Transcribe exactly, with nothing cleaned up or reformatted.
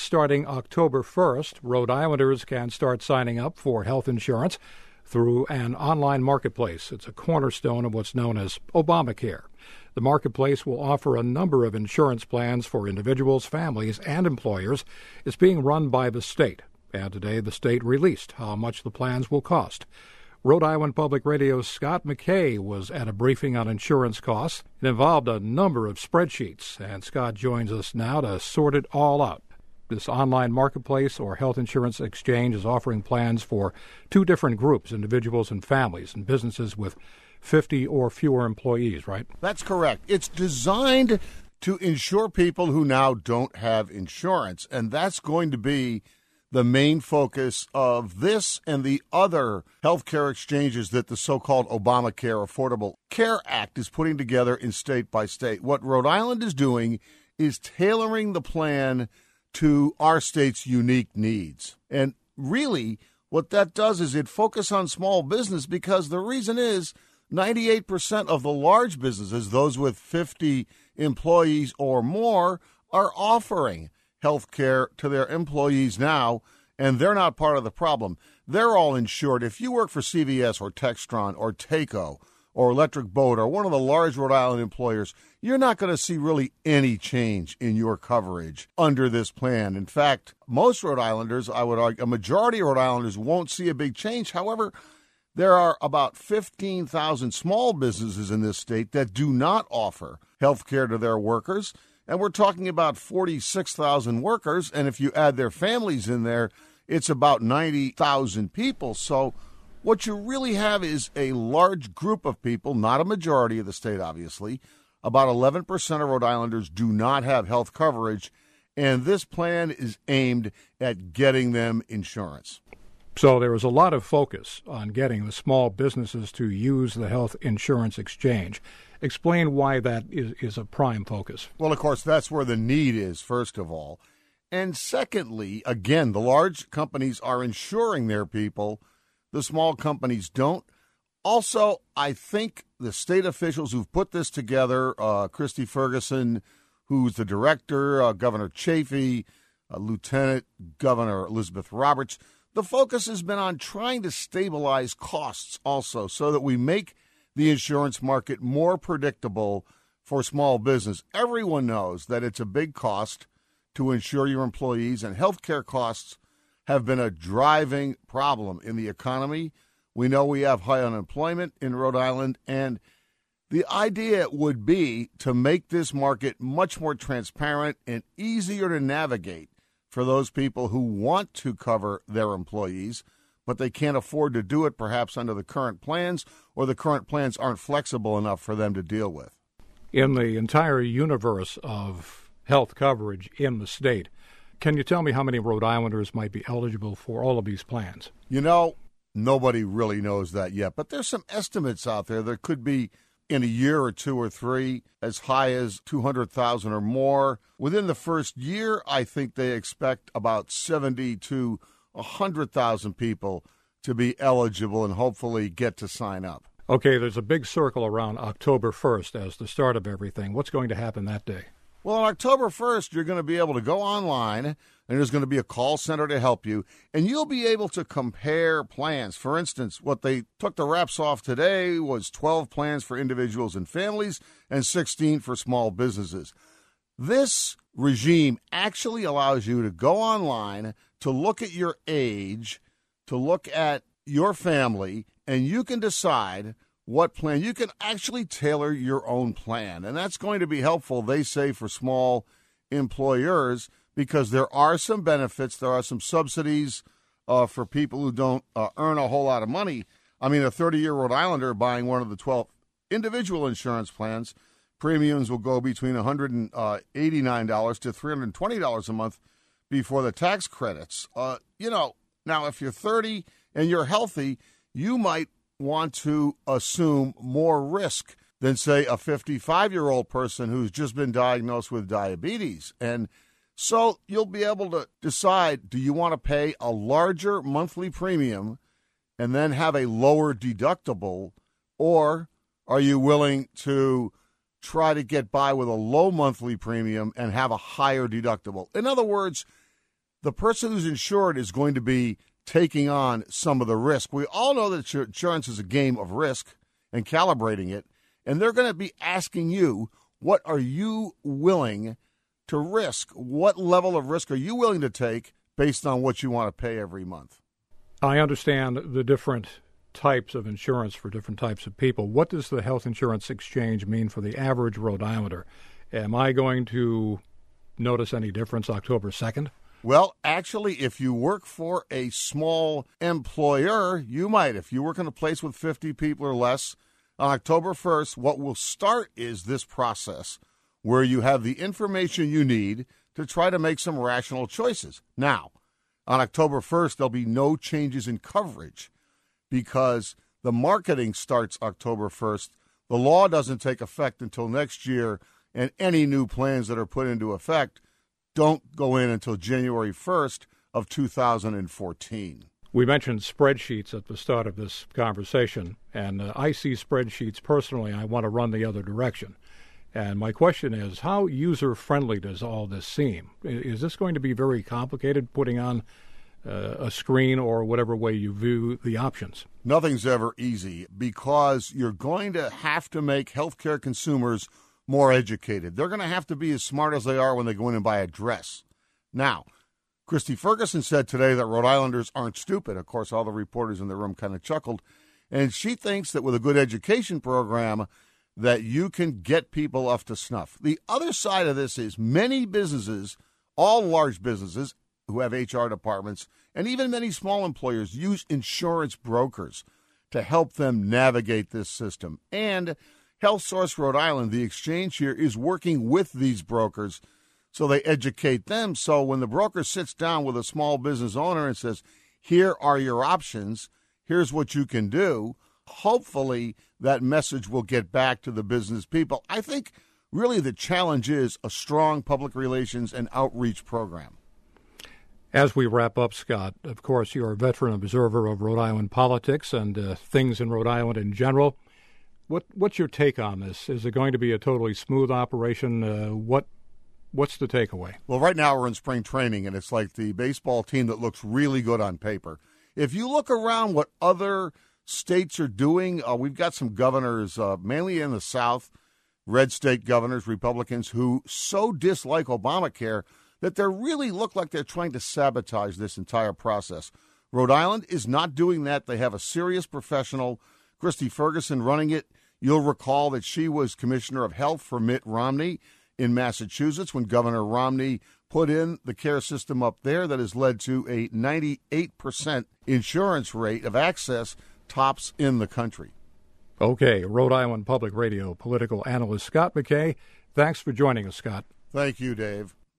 starting October first, Rhode Islanders can start signing up for health insurance through an online marketplace. It's a cornerstone of what's known as Obamacare. The marketplace will offer a number of insurance plans for individuals, families, and employers. It's being run by the state, and today the state released how much the plans will cost. Rhode Island Public Radio's Scott McKay was at a briefing on insurance costs. It involved a number of spreadsheets, and Scott joins us now to sort it all out. This online marketplace or health insurance exchange is offering plans for two different groups, individuals and families, and businesses with fifty or fewer employees, right? That's correct. It's designed to insure people who now don't have insurance, and that's going to be the main focus of this and the other healthcare exchanges that the so-called Obamacare Affordable Care Act is putting together in state by state. What Rhode Island is doing is tailoring the plan to our state's unique needs. And really, what that does is it focuses on small business, because the reason is ninety-eight percent of the large businesses, those with fifty employees or more, are offering health care to their employees now, and they're not part of the problem. They're all insured. If you work for C V S or Textron or Taco or Electric Boat or one of the large Rhode Island employers, you're not going to see really any change in your coverage under this plan. In fact, most Rhode Islanders, I would argue, a majority of Rhode Islanders won't see a big change. However, there are about fifteen thousand small businesses in this state that do not offer health care to their workers, and we're talking about forty-six thousand workers, and if you add their families in there, it's about ninety thousand people. So what you really have is a large group of people, not a majority of the state, obviously. About eleven percent of Rhode Islanders do not have health coverage, and this plan is aimed at getting them insurance. So there was a lot of focus on getting the small businesses to use the health insurance exchange. Explain why that is, is a prime focus. Well, of course, that's where the need is, first of all. And secondly, again, the large companies are insuring their people. The small companies don't. Also, I think the state officials who've put this together, uh, Christy Ferguson, who's the director, uh, Governor Chafee, uh, Lieutenant Governor Elizabeth Roberts, the focus has been on trying to stabilize costs also so that we make the insurance market more predictable for small business. Everyone knows that it's a big cost to insure your employees, and healthcare costs have been a driving problem in the economy. We know we have high unemployment in Rhode Island, and the idea would be to make this market much more transparent and easier to navigate for those people who want to cover their employees, but they can't afford to do it perhaps under the current plans, or the current plans aren't flexible enough for them to deal with. In the entire universe of health coverage in the state, can you tell me how many Rhode Islanders might be eligible for all of these plans? You know, nobody really knows that yet, but there's some estimates out there. There could be, in a year or two or three, as high as two hundred thousand or more. Within the first year, I think they expect about seventy to one hundred thousand people to be eligible and hopefully get to sign up. Okay, there's a big circle around October first as the start of everything. What's going to happen that day? Well, on October first, you're going to be able to go online, and there's going to be a call center to help you, and you'll be able to compare plans. For instance, what they took the wraps off today was twelve plans for individuals and families and sixteen for small businesses. This regime actually allows you to go online, to look at your age, to look at your family, and you can decide what plan. You can actually tailor your own plan, and that's going to be helpful, they say, for small employers, because there are some benefits, there are some subsidies uh, for people who don't uh, earn a whole lot of money. I mean, a thirty-year Rhode Islander buying one of the twelve individual insurance plans, premiums will go between one hundred eighty-nine dollars to three hundred twenty dollars a month before the tax credits. Uh, you know, now if you're thirty and you're healthy, you might want to assume more risk than, say, a fifty-five-year-old person who's just been diagnosed with diabetes. And so you'll be able to decide, do you want to pay a larger monthly premium and then have a lower deductible, or are you willing to try to get by with a low monthly premium and have a higher deductible? In other words, the person who's insured is going to be taking on some of the risk. We all know that insurance is a game of risk and calibrating it, and they're going to be asking you, what are you willing to risk? What level of risk are you willing to take based on what you want to pay every month? I understand the different types of insurance for different types of people. What does the health insurance exchange mean for the average Rhode Islander? Am I going to notice any difference October second? Well, actually, if you work for a small employer, you might. If you work in a place with fifty people or less, on October first, what will start is this process where you have the information you need to try to make some rational choices. Now, on October first, there'll be no changes in coverage because the marketing starts October first. The law doesn't take effect until next year, and any new plans that are put into effect don't go in until January first of two thousand fourteen. We mentioned spreadsheets at the start of this conversation, and uh, I see spreadsheets personally. I want to run the other direction. And my question is, how user-friendly does all this seem? Is this going to be very complicated, putting on uh, a screen or whatever way you view the options? Nothing's ever easy because you're going to have to make healthcare consumers more educated. They're going to have to be as smart as they are when they go in and buy a dress. Now, Christy Ferguson said today that Rhode Islanders aren't stupid. Of course, all the reporters in the room kind of chuckled. And she thinks that with a good education program, that you can get people up to snuff. The other side of this is many businesses, all large businesses who have H R departments, and even many small employers use insurance brokers to help them navigate this system. And HealthSource Rhode Island, the exchange here, is working with these brokers so they educate them. So when the broker sits down with a small business owner and says, here are your options, here's what you can do, hopefully that message will get back to the business people. I think really the challenge is a strong public relations and outreach program. As we wrap up, Scott, of course, you're a veteran observer of Rhode Island politics and uh, things in Rhode Island in general. What What's your take on this? Is it going to be a totally smooth operation? Uh, what What's the takeaway? Well, right now we're in spring training, and it's like the baseball team that looks really good on paper. If you look around what other states are doing, uh, we've got some governors, uh, mainly in the South, red state governors, Republicans, who so dislike Obamacare that they really look like they're trying to sabotage this entire process. Rhode Island is not doing that. They have a serious professional, Christy Ferguson, running it. You'll recall that she was Commissioner of Health for Mitt Romney in Massachusetts when Governor Romney put in the care system up there that has led to a ninety-eight percent insurance rate of access, tops in the country. Okay, Rhode Island Public Radio political analyst Scott McKay. Thanks for joining us, Scott. Thank you, Dave.